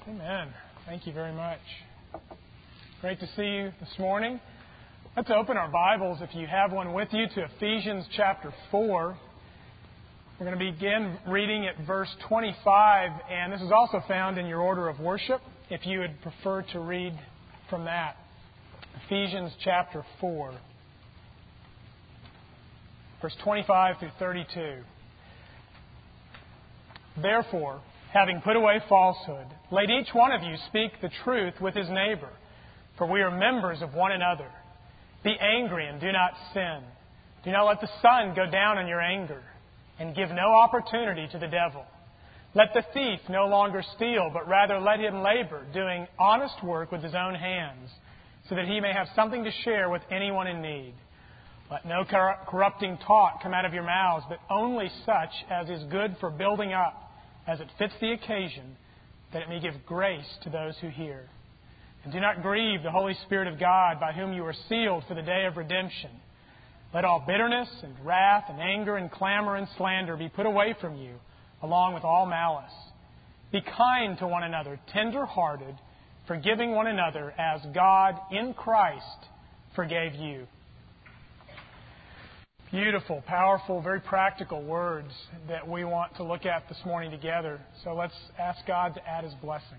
Amen. Thank you very much. Great to see you this morning. Let's open our Bibles, if you have one with you, to Ephesians chapter 4. We're going to begin reading at verse 25, and this is also found in your order of worship, if you would prefer to read from that. Ephesians chapter 4, verse 25 through 32. Therefore, having put away falsehood, let each one of you speak the truth with his neighbor, for we are members of one another. Be angry and do not sin. Do not let the sun go down in your anger, and give no opportunity to the devil. Let the thief no longer steal, but rather let him labor, doing honest work with his own hands, so that he may have something to share with anyone in need. Let no corrupting talk come out of your mouths, but only such as is good for building up, as it fits the occasion, that it may give grace to those who hear. And do not grieve the Holy Spirit of God, by whom you are sealed for the day of redemption. Let all bitterness and wrath and anger and clamor and slander be put away from you, along with all malice. Be kind to one another, tender-hearted, forgiving one another, as God in Christ forgave you. Beautiful, powerful, very practical words that we want to look at this morning together. So let's ask God to add His blessing.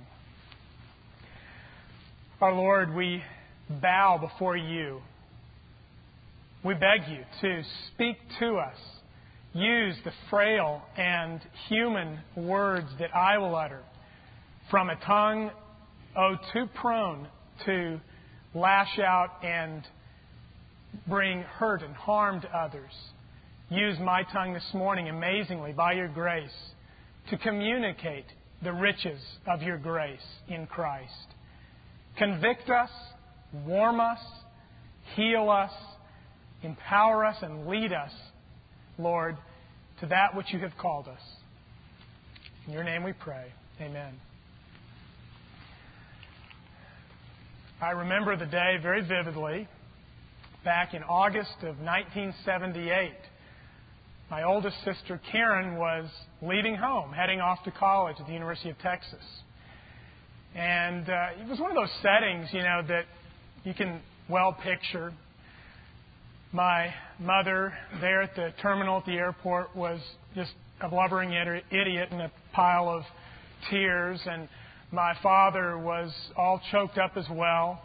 Our Lord, we bow before You. We beg You to speak to us. Use the frail and human words that I will utter from a tongue, too prone to lash out and bring hurt and harm to others. Use my tongue this morning, amazingly, by Your grace, to communicate the riches of Your grace in Christ. Convict us, warm us, heal us, empower us, and lead us, Lord, to that which You have called us. In Your name we pray. Amen. I remember the day very vividly. Back in August of 1978, my oldest sister, Karen, was leaving home, heading off to college at the University of Texas. And it was one of those settings, that you can well picture. My mother there at the terminal at the airport was just a blubbering idiot in a pile of tears, and my father was all choked up as well.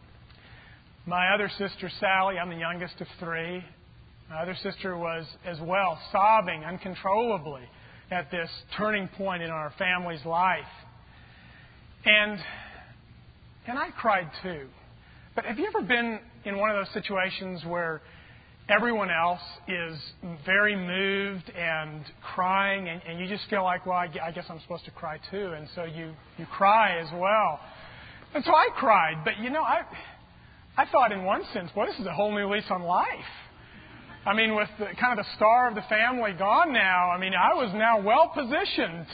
My other sister, Sally, I'm the youngest of three. My other sister was as well, sobbing uncontrollably at this turning point in our family's life. And I cried too. But have you ever been in one of those situations where everyone else is very moved and crying, and you just feel like, well, I guess I'm supposed to cry too, and so you cry as well. And so I cried, but I thought in one sense, well, this is a whole new lease on life. I mean, with the star of the family gone now, I was now well positioned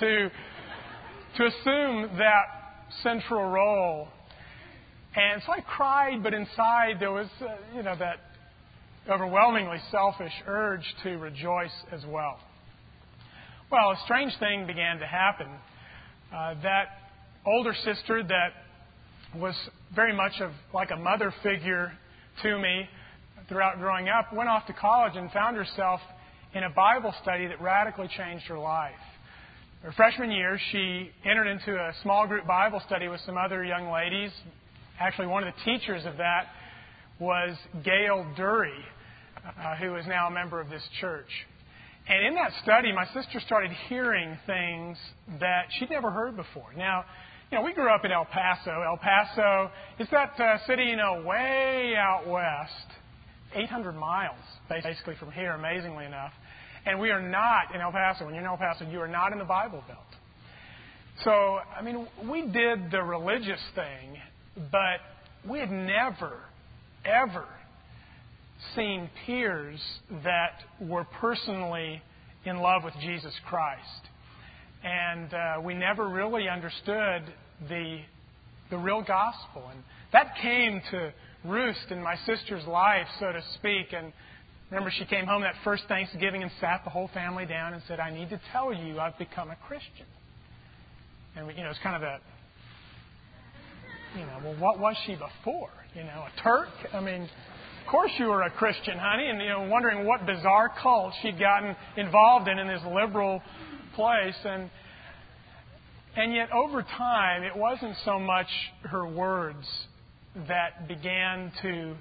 to assume that central role. And so I cried, but inside there was, that overwhelmingly selfish urge to rejoice as well. Well, a strange thing began to happen. That older sister that was very much of like a mother figure to me throughout growing up, went off to college and found herself in a Bible study that radically changed her life. Her freshman year, she entered into a small group Bible study with some other young ladies. Actually, one of the teachers of that was Gail Dury, who is now a member of this church. And in that study, my sister started hearing things that she'd never heard before. Now, we grew up in El Paso. El Paso is that city, way out west, 800 miles, basically, from here, amazingly enough. And we are not in El Paso. When you're in El Paso, you are not in the Bible Belt. So, we did the religious thing, but we had never, ever seen peers that were personally in love with Jesus Christ. And we never really understood the real gospel. And that came to roost in my sister's life, so to speak. And remember, she came home that first Thanksgiving and sat the whole family down and said, I need to tell you I've become a Christian. And it's kind of a Well, what was she before? A Turk? I mean, of course you were a Christian, honey. And, wondering what bizarre cult she'd gotten involved in this liberal place. And yet, over time, it wasn't so much her words that began to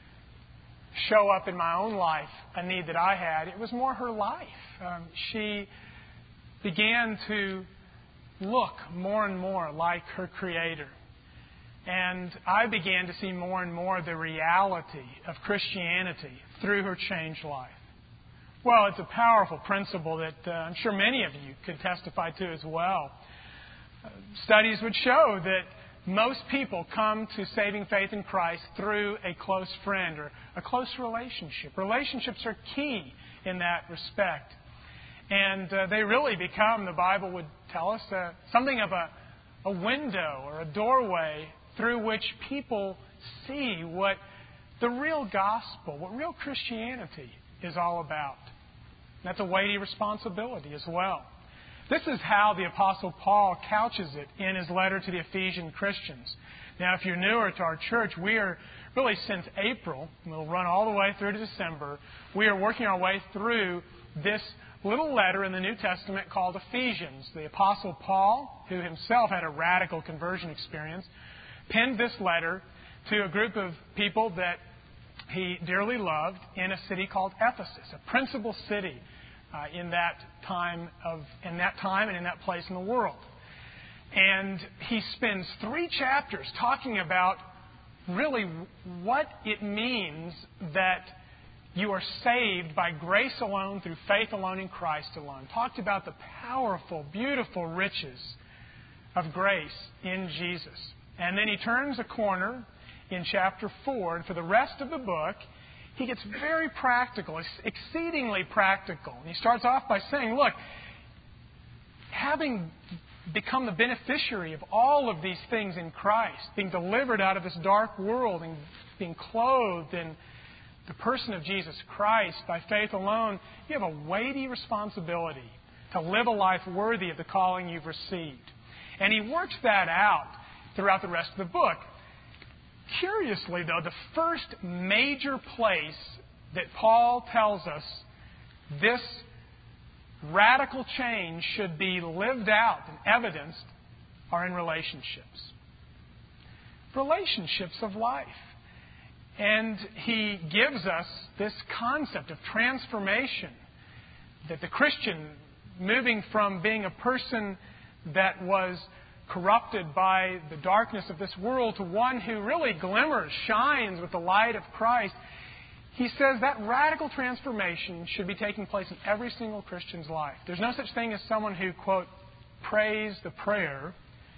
show up in my own life, a need that I had. It was more her life. She began to look more and more like her Creator. And I began to see more and more the reality of Christianity through her changed life. Well, it's a powerful principle that I'm sure many of you could testify to as well. Studies would show that most people come to saving faith in Christ through a close friend or a close relationship. Relationships are key in that respect. And they really become, the Bible would tell us, something of a window or a doorway through which people see what the real gospel, what real Christianity is all about. That's a weighty responsibility as well. This is how the Apostle Paul couches it in his letter to the Ephesian Christians. Now, if you're newer to our church, we are really since April, and we'll run all the way through to December, we are working our way through this little letter in the New Testament called Ephesians. The Apostle Paul, who himself had a radical conversion experience, penned this letter to a group of people that he dearly loved in a city called Ephesus, a principal city in that time and in that place in the world. And he spends 3 chapters talking about really what it means that you are saved by grace alone, through faith alone, in Christ alone. Talked about the powerful, beautiful riches of grace in Jesus. And then he turns a corner in chapter 4, and for the rest of the book, he gets very practical, exceedingly practical. And he starts off by saying, look, having become the beneficiary of all of these things in Christ, being delivered out of this dark world and being clothed in the person of Jesus Christ by faith alone, you have a weighty responsibility to live a life worthy of the calling you've received. And he works that out throughout the rest of the book. Curiously, though, the first major place that Paul tells us this radical change should be lived out and evidenced are in relationships. Relationships of life. And he gives us this concept of transformation, that the Christian, moving from being a person that was corrupted by the darkness of this world to one who really glimmers, shines with the light of Christ, he says that radical transformation should be taking place in every single Christian's life. There's no such thing as someone who, quote, prays the prayer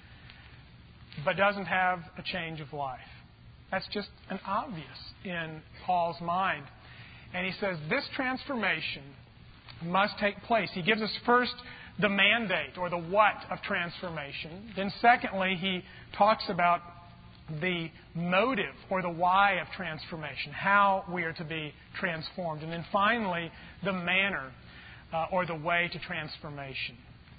but doesn't have a change of life. That's just an obvious in Paul's mind. And he says this transformation must take place. He gives us first the mandate or the what of transformation. Then secondly, he talks about the motive or the why of transformation, how we are to be transformed. And then finally, the manner or the way to transformation.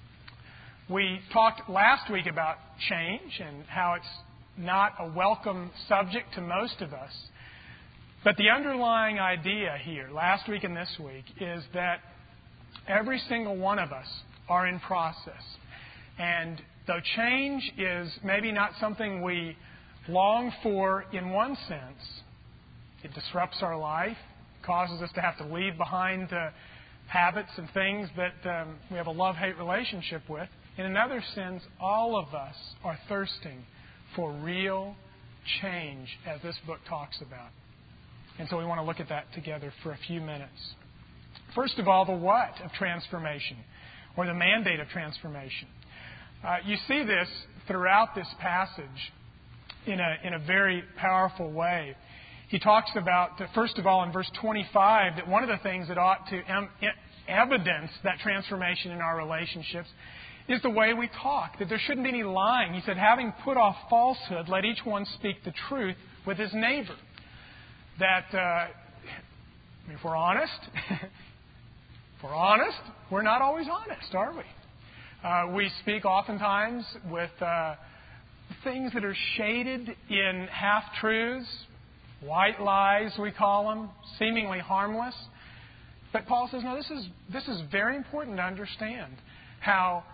We talked last week about change and how it's not a welcome subject to most of us. But the underlying idea here, last week and this week, is that every single one of us are in process. And though change is maybe not something we long for in one sense, it disrupts our life, causes us to have to leave behind habits and things that we have a love-hate relationship with. In another sense, all of us are thirsting for real change, as this book talks about. And so we want to look at that together for a few minutes. First of all, the what of transformation, or the mandate of transformation. You see this throughout this passage in a very powerful way. He talks about, first of all, in verse 25, that one of the things that ought to evidence that transformation in our relationships is the way we talk, that there shouldn't be any lying. He said, having put off falsehood, let each one speak the truth with his neighbor. That, if we're honest, we're not always honest, are we? We speak oftentimes with things that are shaded in half-truths, white lies we call them, seemingly harmless. But Paul says, no, this is very important to understand how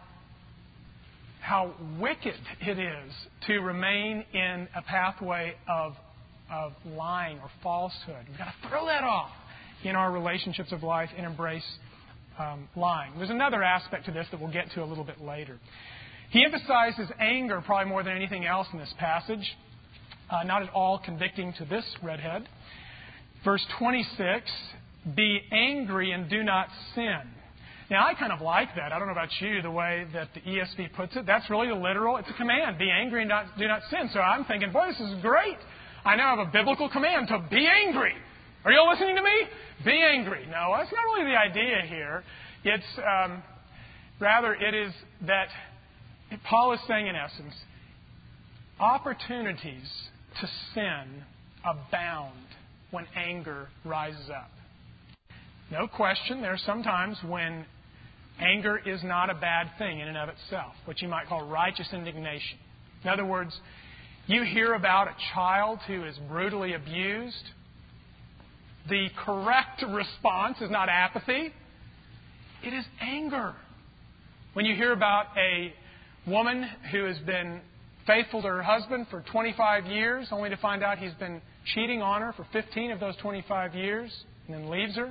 wicked it is to remain in a pathway of lying or falsehood. We've got to throw that off in our relationships of life and embrace lying. There's another aspect to this that we'll get to a little bit later. He emphasizes anger probably more than anything else in this passage. Not at all convicting to this redhead. Verse 26, be angry and do not sin. Now, I kind of like that. I don't know about you, the way that the ESV puts it. That's really the literal. It's a command. Be angry and do not sin. So I'm thinking, boy, this is great. I now have a biblical command to be angry. Are you all listening to me? Be angry. No, that's not really the idea here. It's rather it is that Paul is saying in essence, opportunities to sin abound when anger rises up. No question, there are some times when anger is not a bad thing in and of itself, what you might call righteous indignation. In other words, you hear about a child who is brutally abused. The correct response is not apathy. It is anger. When you hear about a woman who has been faithful to her husband for 25 years, only to find out he's been cheating on her for 15 of those 25 years, and then leaves her,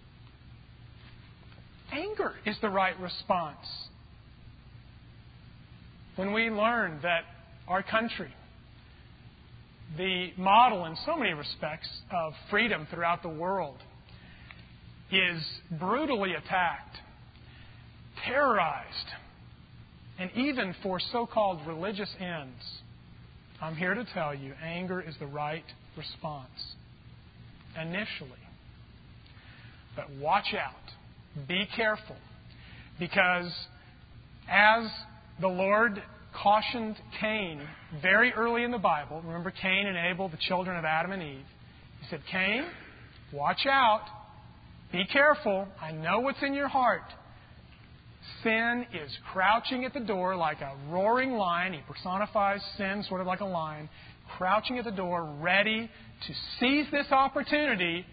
anger is the right response. When we learn that our country, the model in so many respects of freedom throughout the world, is brutally attacked, terrorized, and even for so-called religious ends, I'm here to tell you, anger is the right response. Initially. But watch out. Be careful. Because as the Lord cautioned Cain very early in the Bible, remember Cain and Abel, the children of Adam and Eve, He said, Cain, watch out. Be careful. I know what's in your heart. Sin is crouching at the door like a roaring lion. He personifies sin sort of like a lion, crouching at the door, ready to seize this opportunity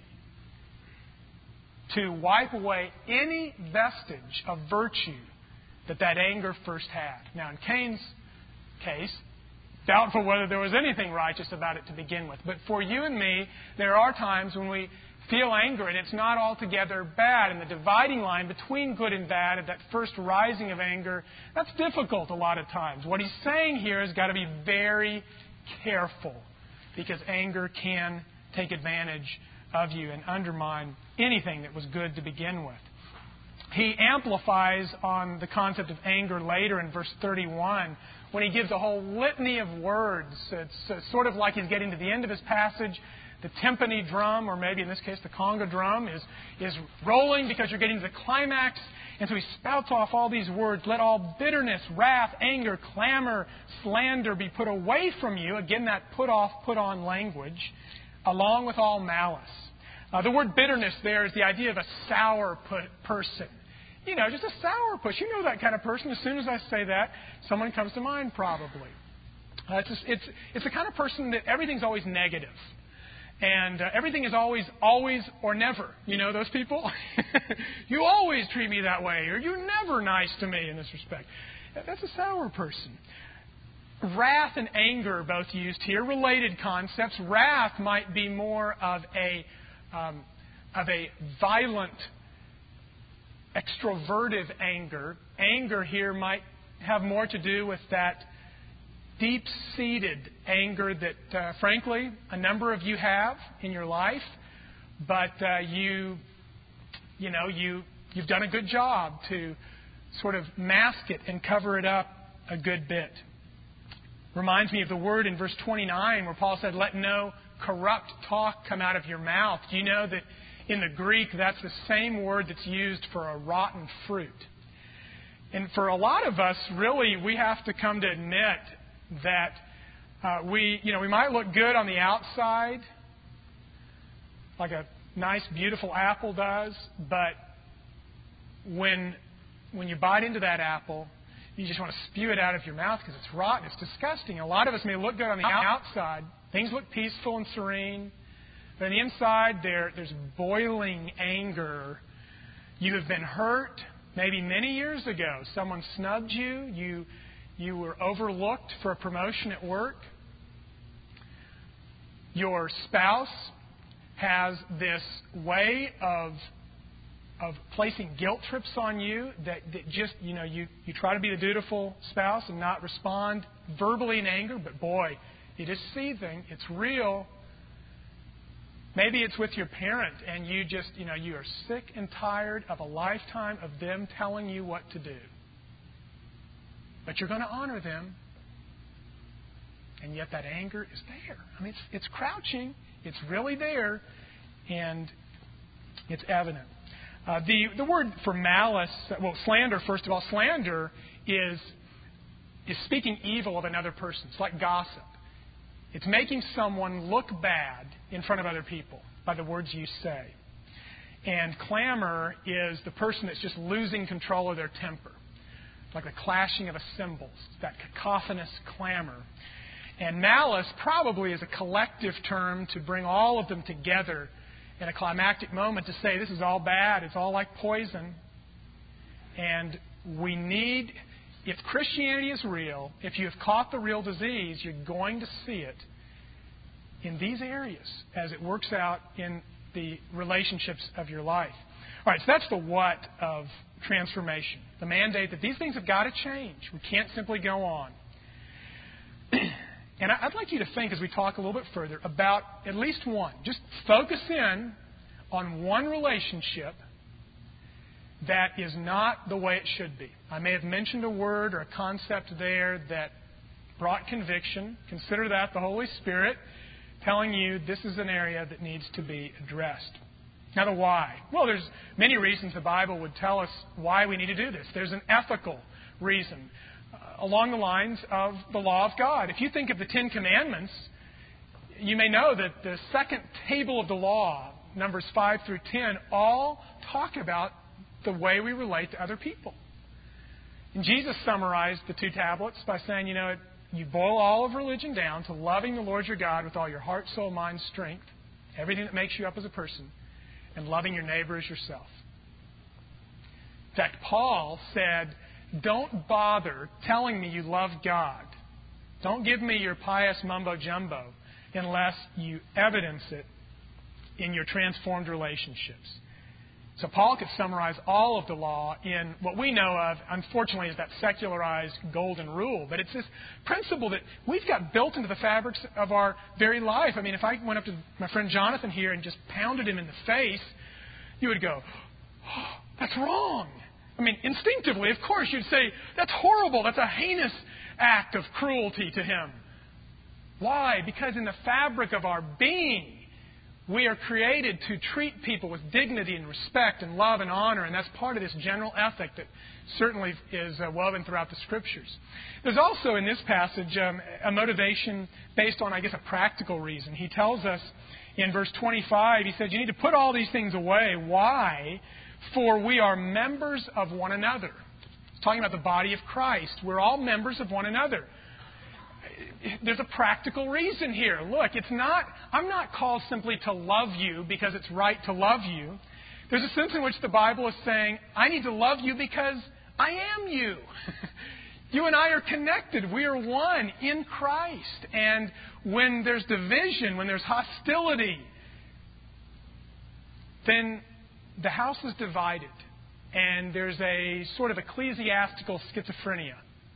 to wipe away any vestige of virtue that anger first had. Now, in Cain's case, doubtful whether there was anything righteous about it to begin with. But for you and me, there are times when we feel anger and it's not altogether bad. And the dividing line between good and bad, at that first rising of anger, that's difficult a lot of times. What he's saying here is got to be very careful, because anger can take advantage of you and undermine anything that was good to begin with. He amplifies on the concept of anger later in verse 31 when he gives a whole litany of words. It's sort of like he's getting to the end of his passage. The timpani drum, or maybe in this case the conga drum, is rolling because you're getting to the climax. And so he spouts off all these words. Let all bitterness, wrath, anger, clamor, slander be put away from you. Again, that put off, put on language, along with all malice. The word bitterness there is the idea of a sour person. You know, just a sourpuss. You know that kind of person. As soon as I say that, someone comes to mind probably. It's the kind of person that everything's always negative. And everything is always or never. You know those people? You always treat me that way, or you're never nice to me in this respect. That's a sour person. Wrath and anger are both used here, related concepts. Wrath might be more of a violent, extrovertive anger. Anger here might have more to do with that deep-seated anger that, frankly, a number of you have in your life, but you've done a good job to sort of mask it and cover it up a good bit. Reminds me of the word in verse 29 where Paul said, "Let no corrupt talk come out of your mouth." Do you know that in the Greek that's the same word that's used for a rotten fruit? And for a lot of us, really, we have to come to admit that we might look good on the outside, like a nice, beautiful apple does, but when you bite into that apple, you just want to spew it out of your mouth because it's rotten, it's disgusting. A lot of us may look good on the outside. Things look peaceful and serene. But on the inside, there's boiling anger. You have been hurt maybe many years ago. Someone snubbed you. You were overlooked for a promotion at work. Your spouse has this way of placing guilt trips on you that just, you try to be the dutiful spouse and not respond verbally in anger, but boy, it is seething. It's real. Maybe it's with your parent and you just, you are sick and tired of a lifetime of them telling you what to do. But you're going to honor them. And yet that anger is there. I mean, it's crouching. It's really there. And it's evident. The word for malice, slander, first of all, slander is speaking evil of another person. It's like gossip. It's making someone look bad in front of other people by the words you say. And clamor is the person that's just losing control of their temper. Like the clashing of cymbals, that cacophonous clamor. And malice probably is a collective term to bring all of them together in a climactic moment to say this is all bad, it's all like poison. And we need, if Christianity is real, if you have caught the real disease, you're going to see it in these areas as it works out in the relationships of your life. All right, so that's the what of transformation. The mandate that these things have got to change. We can't simply go on. And I'd like you to think, as we talk a little bit further, about at least one. Just focus in on one relationship that is not the way it should be. I may have mentioned a word or a concept there that brought conviction. Consider that the Holy Spirit telling you this is an area that needs to be addressed. Now, the why. Well, there's many reasons the Bible would tell us why we need to do this. There's an ethical reason along the lines of the law of God. If you think of the Ten Commandments, you may know that the second table of the law, Numbers 5 through 10, all talk about the way we relate to other people. And Jesus summarized the two tablets by saying, you boil all of religion down to loving the Lord your God with all your heart, soul, mind, strength, everything that makes you up as a person, and loving your neighbor as yourself. In fact, Paul said, don't bother telling me you love God. Don't give me your pious mumbo-jumbo unless you evidence it in your transformed relationships. So Paul could summarize all of the law in what we know of, unfortunately, as that secularized golden rule. But it's this principle that we've got built into the fabrics of our very life. I mean, if I went up to my friend Jonathan here and just pounded him in the face, you would go, oh, that's wrong. I mean, instinctively, of course, you'd say, that's horrible. That's a heinous act of cruelty to him. Why? Because in the fabric of our being, we are created to treat people with dignity and respect and love and honor, and that's part of this general ethic that certainly is woven throughout the Scriptures. There's also in this passage a motivation based on, I guess, a practical reason. He tells us in verse 25, he said, you need to put all these things away. Why? For we are members of one another. He's talking about the body of Christ. We're all members of one another. There's a practical reason here. Look, I'm not called simply to love you because it's right to love you. There's a sense in which the Bible is saying, I need to love you because I am you. You and I are connected. We are one in Christ. And when there's division, when there's hostility, then the house is divided. And there's a sort of ecclesiastical schizophrenia.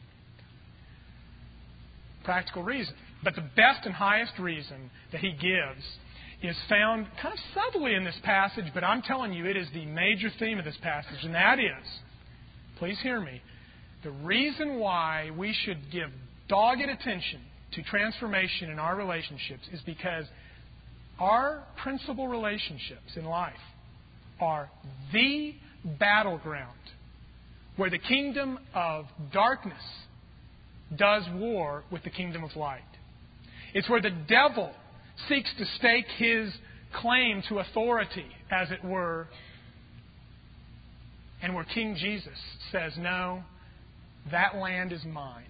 Practical reason. But the best and highest reason that he gives is found kind of subtly in this passage, but I'm telling you it is the major theme of this passage, and that is, please hear me, the reason why we should give dogged attention to transformation in our relationships is because our principal relationships in life are the battleground where the kingdom of darkness does war with the kingdom of light. It's where the devil seeks to stake his claim to authority, as it were, and where King Jesus says, no, that land is mine.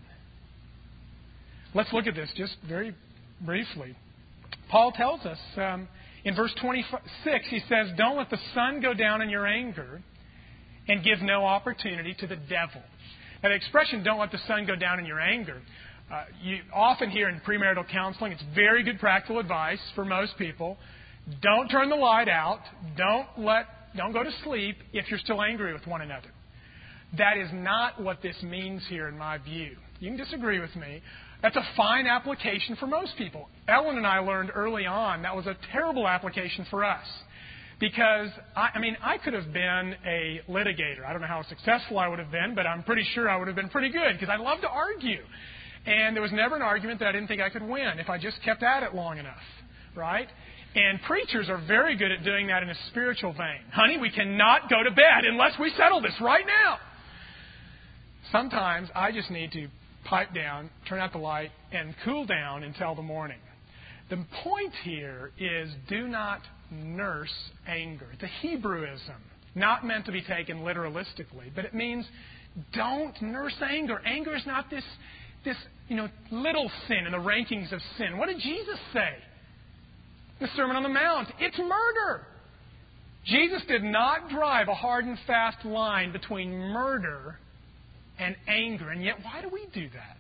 Let's look at this just very briefly. Paul tells us in verse 26, he says, don't let the sun go down in your anger and give no opportunity to the devil. Now, the expression, don't let the sun go down in your anger, you often hear in premarital counseling, it's very good practical advice for most people. Don't turn the light out. Don't go to sleep if you're still angry with one another. That is not what this means here in my view. You can disagree with me. That's a fine application for most people. Ellen and I learned early on that was a terrible application for us. Because, I could have been a litigator. I don't know how successful I would have been, but I'm pretty sure I would have been pretty good because I love to argue. And there was never an argument that I didn't think I could win if I just kept at it long enough, right? And preachers are very good at doing that in a spiritual vein. Honey, we cannot go to bed unless we settle this right now. Sometimes I just need to pipe down, turn out the light, and cool down until the morning. The point here is do not nurse anger. It's a Hebrewism, not meant to be taken literalistically, but it means don't nurse anger. Anger is not this little sin in the rankings of sin. What did Jesus say? The Sermon on the Mount. It's murder. Jesus did not drive a hard and fast line between murder and anger, and yet why do we do that?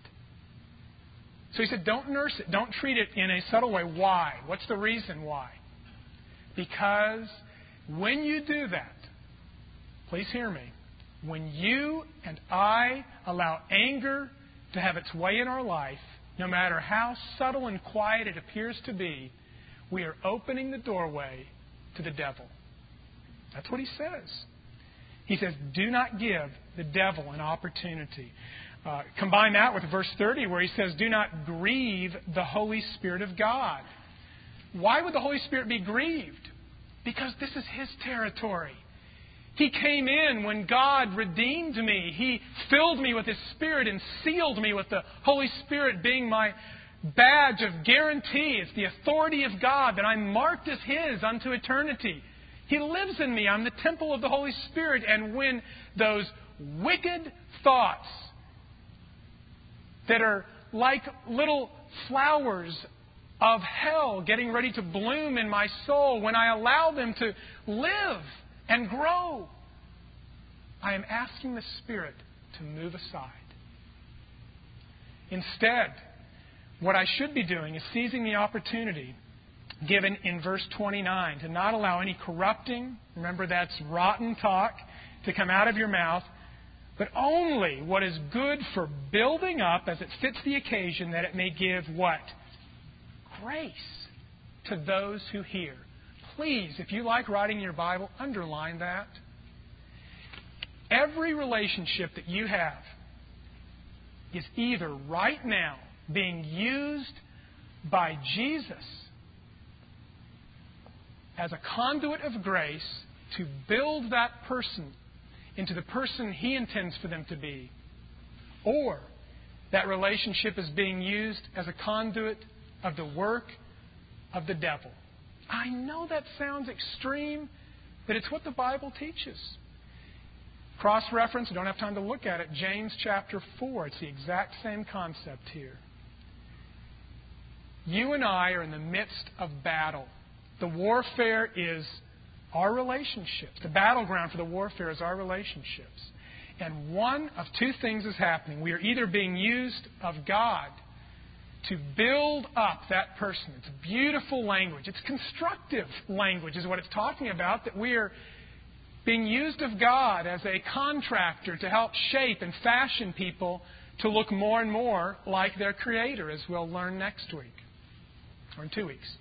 So he said, don't nurse it. Don't treat it in a subtle way. Why? What's the reason why? Because when you do that, please hear me, when you and I allow anger to have its way in our life, no matter how subtle and quiet it appears to be, we are opening the doorway to the devil. That's what he says. He says, do not give the devil an opportunity. Combine that with verse 30 where he says, do not grieve the Holy Spirit of God. Why would the Holy Spirit be grieved? Because this is His territory. He came in when God redeemed me. He filled me with His Spirit and sealed me with the Holy Spirit being my badge of guarantee. It's the authority of God that I'm marked as His unto eternity. He lives in me. I'm the temple of the Holy Spirit. And when those wicked thoughts that are like little flowers of hell getting ready to bloom in my soul, when I allow them to live and grow, I am asking the Spirit to move aside. Instead, what I should be doing is seizing the opportunity given in verse 29 to not allow any corrupting, remember that's rotten talk, to come out of your mouth, but only what is good for building up as it fits the occasion, that it may give what? Grace to those who hear. Please, if you like writing your Bible, underline that. Every relationship that you have is either right now being used by Jesus as a conduit of grace to build that person into the person He intends for them to be, or that relationship is being used as a conduit of the work of the devil. I know that sounds extreme, but it's what the Bible teaches. Cross-reference, I don't have time to look at it, James chapter 4. It's the exact same concept here. You and I are in the midst of battle. The warfare is our relationships. The battleground for the warfare is our relationships. And one of two things is happening. We are either being used of God to build up that person. It's beautiful language. It's constructive language is what it's talking about, that we are being used of God as a contractor to help shape and fashion people to look more and more like their Creator, as we'll learn next week, or in 2 weeks.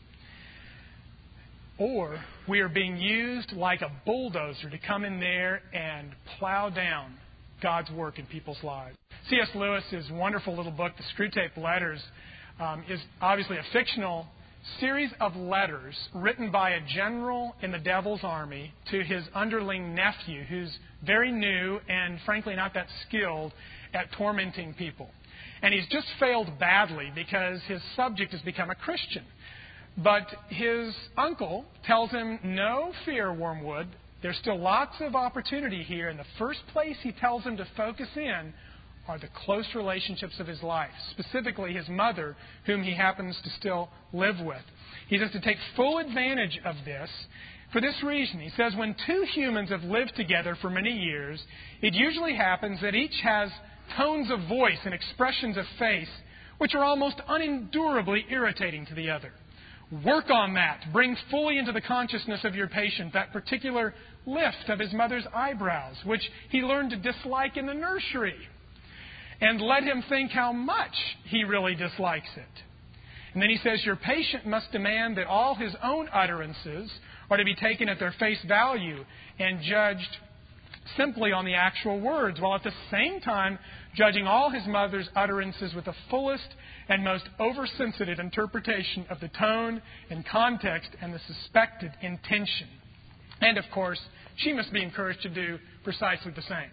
Or we are being used like a bulldozer to come in there and plow down God's work in people's lives. C.S. Lewis's wonderful little book, The Screwtape Letters, is obviously a fictional series of letters written by a general in the devil's army to his underling nephew, who's very new and frankly not that skilled at tormenting people. And he's just failed badly because his subject has become a Christian. But his uncle tells him, no fear, Wormwood. There's still lots of opportunity here. And the first place he tells him to focus in are the close relationships of his life, specifically his mother, whom he happens to still live with. He says to take full advantage of this for this reason. He says when two humans have lived together for many years, it usually happens that each has tones of voice and expressions of face which are almost unendurably irritating to the other. Work on that. Bring fully into the consciousness of your patient that particular lift of his mother's eyebrows, which he learned to dislike in the nursery. And let him think how much he really dislikes it. And then he says, your patient must demand that all his own utterances are to be taken at their face value and judged simply on the actual words, while at the same time judging all his mother's utterances with the fullest and most oversensitive interpretation of the tone and context and the suspected intention. And, of course, she must be encouraged to do precisely the same.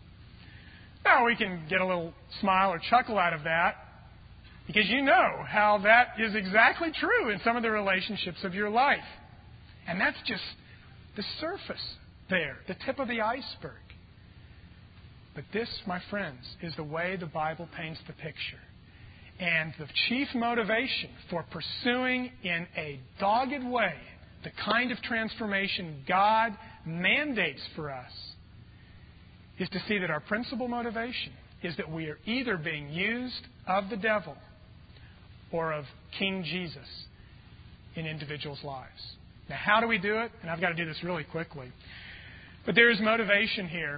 Now, we can get a little smile or chuckle out of that because you know how that is exactly true in some of the relationships of your life. And that's just the surface there, the tip of the iceberg. But this, my friends, is the way the Bible paints the picture. And the chief motivation for pursuing in a dogged way the kind of transformation God mandates for us is to see that our principal motivation is that we are either being used of the devil or of King Jesus in individuals' lives. Now, how do we do it? And I've got to do this really quickly. But there is motivation here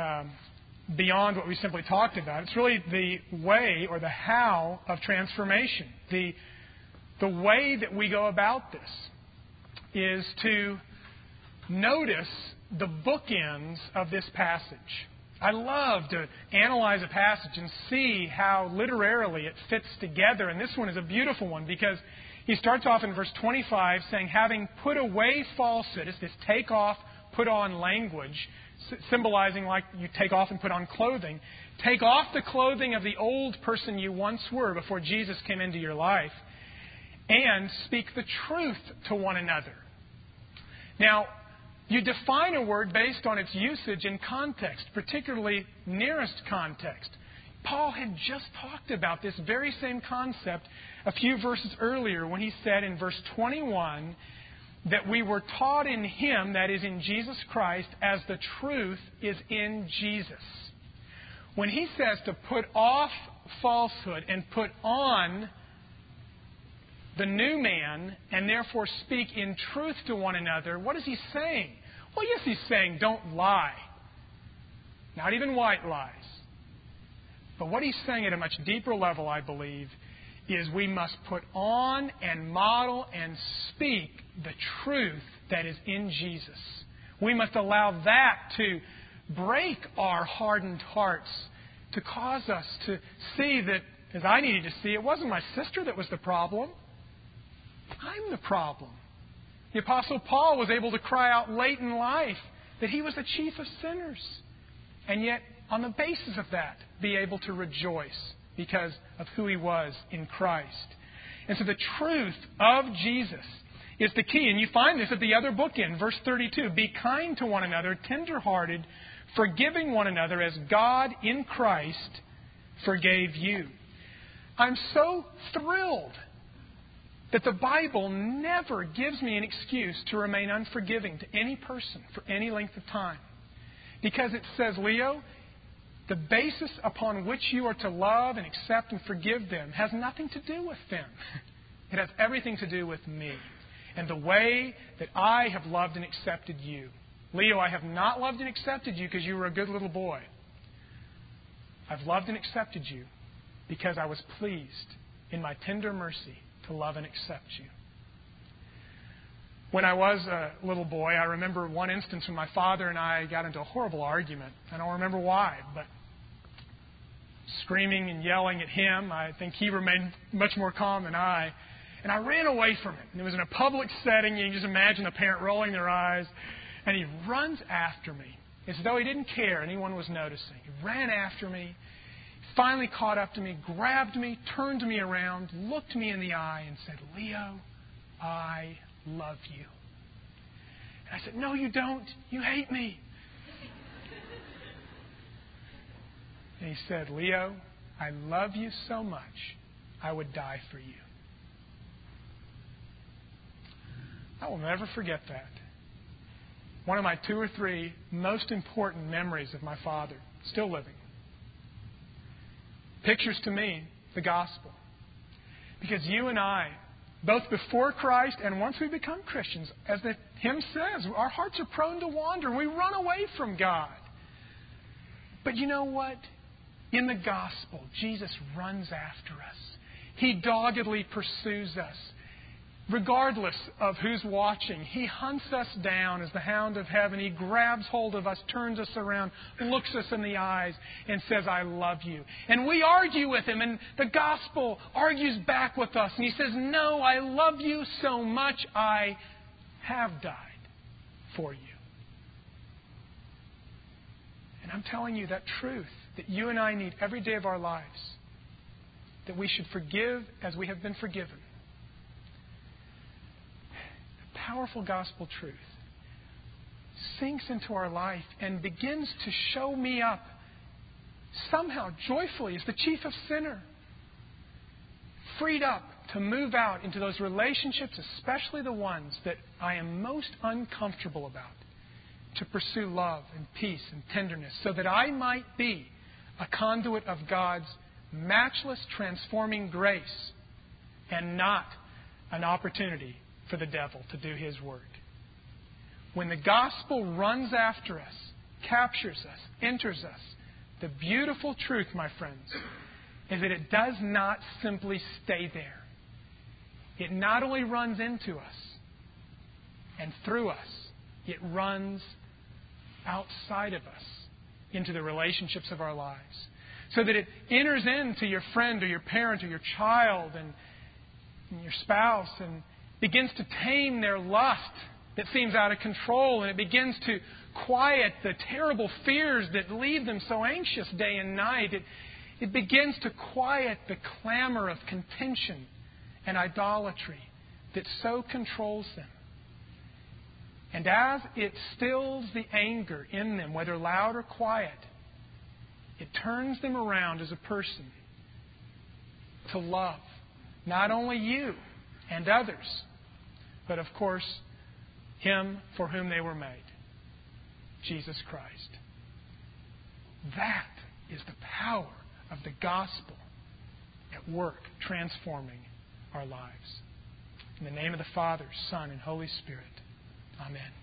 beyond what we simply talked about. It's really the way or the how of transformation. The way that we go about this is to notice the bookends of this passage. I love to analyze a passage and see how literarily it fits together. And this one is a beautiful one because he starts off in verse 25 saying, having put away falsehood, it's this take off, put on language, symbolizing like you take off and put on clothing. Take off the clothing of the old person you once were before Jesus came into your life and speak the truth to one another. Now, you define a word based on its usage in context, particularly nearest context. Paul had just talked about this very same concept a few verses earlier when he said in verse 21 that we were taught in Him, that is in Jesus Christ, as the truth is in Jesus. When he says to put off falsehood and put on the new man and therefore speak in truth to one another, what is he saying? Well, yes, he's saying don't lie. Not even white lies. But what he's saying at a much deeper level, I believe, is we must put on and model and speak the truth that is in Jesus. We must allow that to break our hardened hearts, to cause us to see that, as I needed to see, it wasn't my sister that was the problem. I'm the problem. The Apostle Paul was able to cry out late in life that he was the chief of sinners. And yet, on the basis of that, be able to rejoice because of who he was in Christ. And so the truth of Jesus is the key. And you find this at the other bookend, verse 32. Be kind to one another, tender-hearted, forgiving one another as God in Christ forgave you. I'm so thrilled that the Bible never gives me an excuse to remain unforgiving to any person for any length of time. Because it says, Leo, the basis upon which you are to love and accept and forgive them has nothing to do with them. It has everything to do with me and the way that I have loved and accepted you. Leo, I have not loved and accepted you because you were a good little boy. I've loved and accepted you because I was pleased in my tender mercy to love and accept you. When I was a little boy, I remember one instance when my father and I got into a horrible argument. I don't remember why, but screaming and yelling at him, I think he remained much more calm than I. And I ran away from it. And it was in a public setting. You can just imagine a parent rolling their eyes. And he runs after me as though he didn't care anyone was noticing. He ran after me, finally caught up to me, grabbed me, turned me around, looked me in the eye and said, Leo, I love you. And I said, no, you don't. You hate me. And He said, Leo, I love you so much, I would die for you. I will never forget that. One of my 2 or 3 most important memories of my father, still living, pictures to me the gospel. Because you and I, both before Christ and once we become Christians, as the hymn says, our hearts are prone to wander. We run away from God. But you know what? In the gospel, Jesus runs after us. He doggedly pursues us. Regardless of who's watching, He hunts us down as the hound of heaven. He grabs hold of us, turns us around, looks us in the eyes, and says, I love you. And we argue with Him, and the gospel argues back with us. And He says, no, I love you so much, I have died for you. And I'm telling you that truth that you and I need every day of our lives, that we should forgive as we have been forgiven. Powerful gospel truth sinks into our life and begins to show me up somehow joyfully as the chief of sinner, freed up to move out into those relationships, especially the ones that I am most uncomfortable about, to pursue love and peace and tenderness so that I might be a conduit of God's matchless transforming grace and not an opportunity for the devil to do his work. When the gospel runs after us, captures us, enters us, the beautiful truth, my friends, is that it does not simply stay there. It not only runs into us and through us, it runs outside of us into the relationships of our lives. So that it enters into your friend or your parent or your child and your spouse and begins to tame their lust that seems out of control, and it begins to quiet the terrible fears that leave them so anxious day and night. It begins to quiet the clamor of contention and idolatry that so controls them. And as it stills the anger in them, whether loud or quiet, it turns them around as a person to love not only you and others, but of course, Him for whom they were made, Jesus Christ. That is the power of the gospel at work, transforming our lives. In the name of the Father, Son, and Holy Spirit. Amen.